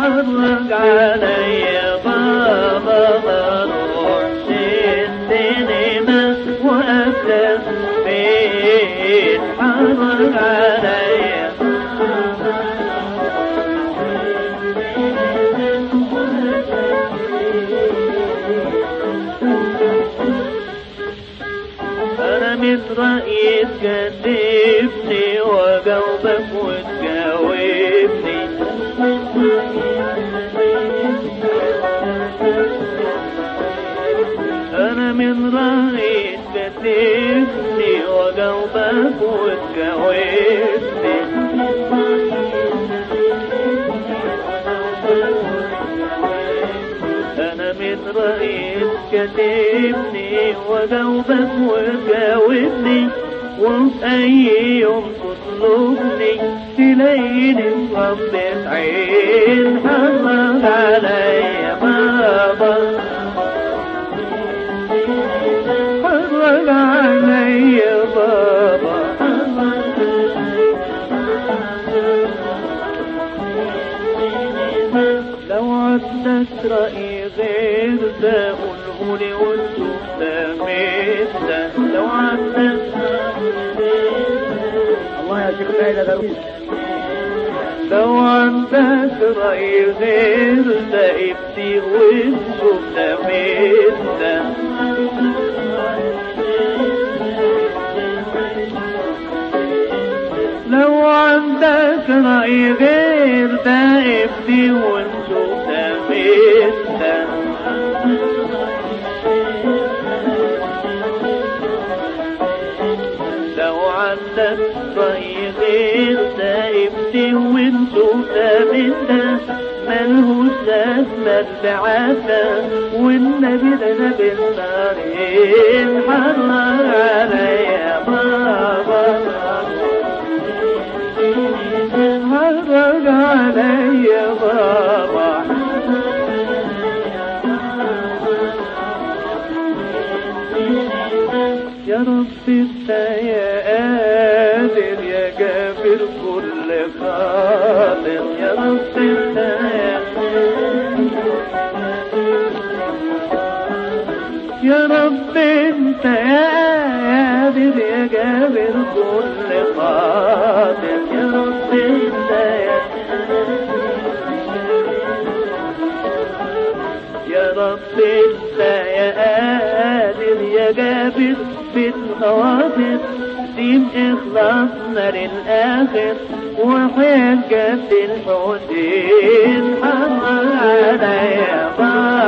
حرق علي بابا روح السينما وأفلس فين حرق علي أنا من رأيك كذبني وجاوبك وتجاوبني أنا من رأيك كذبني وجاوبك وتجاوبني أنا من رأيك كذبني وجاوبك وتجاوبني وفي أي يوم تطلبني تلاقيني مغمض عين حرق علي بابا حرق علي بابا لو عندك رأي غير ده قولهولي وانتو ده لو عندك الله يا شيخ ليلى درويش لو عندك رأي غير ده ابدي وانتو ده لو عندك رأي غير ده ابدي وانتو ده لو عندك رأي غير ده ابدي وانتو ده ملهوش لازمة بعافة والنبي ده نبي النارين حرق علي بابا حرق علي بابا يا رب انت يا قادر يا جابر كل خاطر يا رب انت يا رب انت يا قادر يا جابر كل خاطر يا رب انت يا رب انت يا قادر يا جابر بالخواطر دين اخلاصنا للاخر وحجة الحسين حرق علي